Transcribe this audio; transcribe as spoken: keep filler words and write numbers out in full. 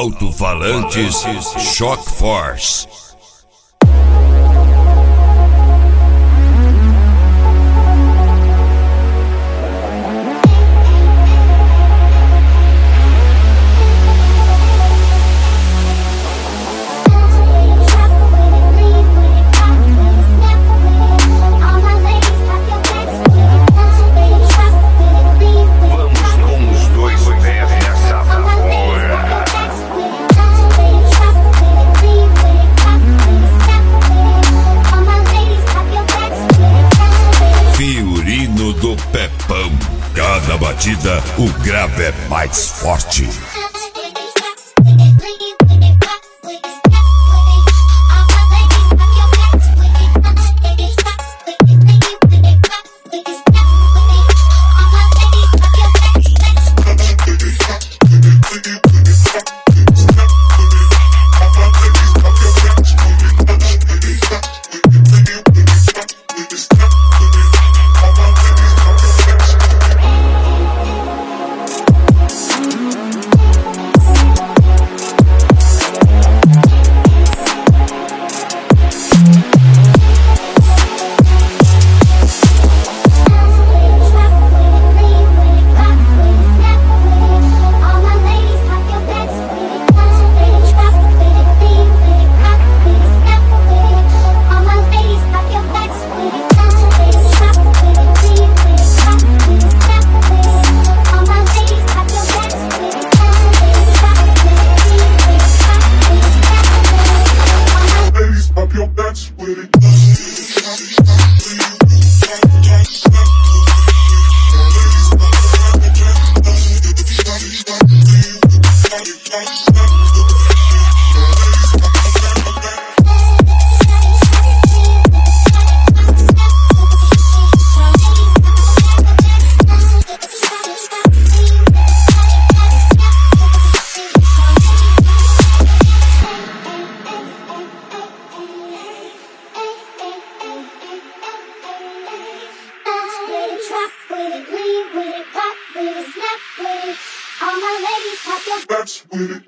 Alto-falantes Shock Force. Do Pepão, cada batida o grave é mais forte. With it, pop with it, snap with it. All my ladies, pop your butts with it.